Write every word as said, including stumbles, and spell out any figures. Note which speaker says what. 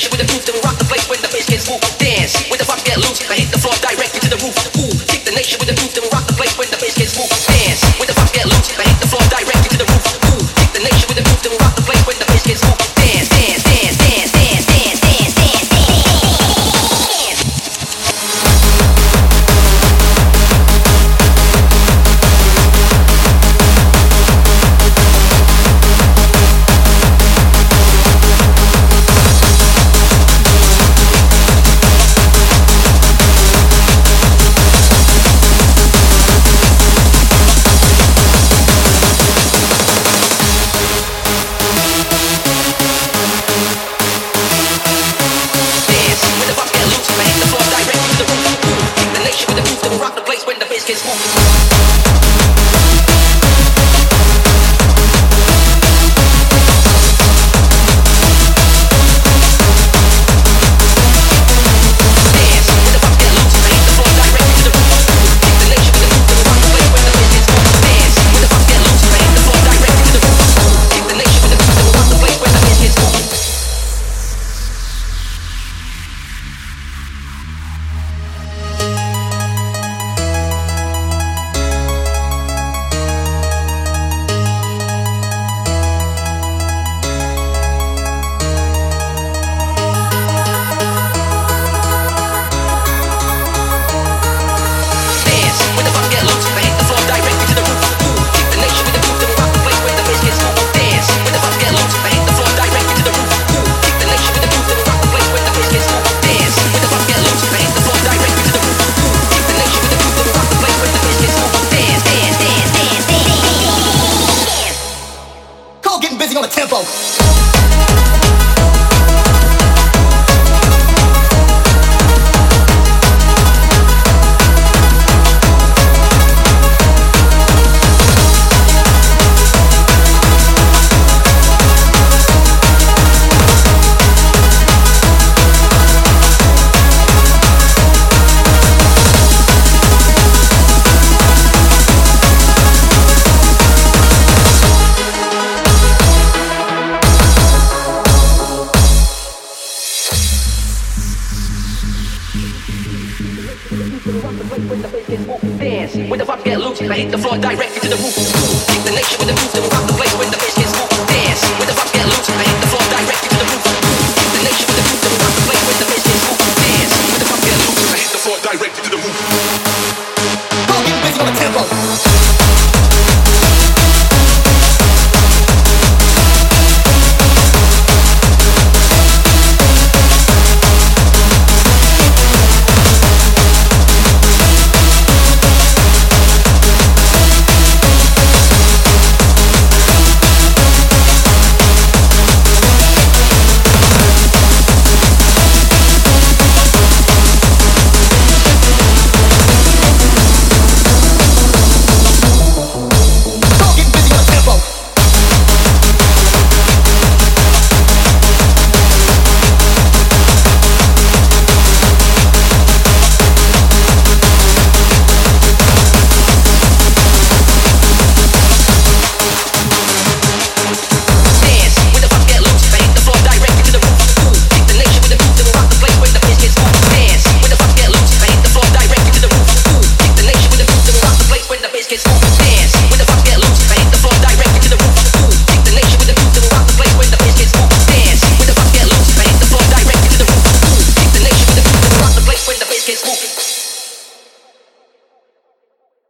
Speaker 1: nation with the groove, then rock the place when the bass gets moved. Dance when the funk get loose, I hit the floor directly to the roof. Ooh, kick the nation with the groove, then rock the place when the bass gets moved. Dance when the funk get loose, I hit the floor directly to the roof. Ooh, kick the nation with the groove, then rock the place when the bass gets moved. Dance, dance, dance, dance, dance, dance, dance, dance, dance. Dance when the funk get loose, I hit the floor directly to the roof. Kick the nation with the groove, then rock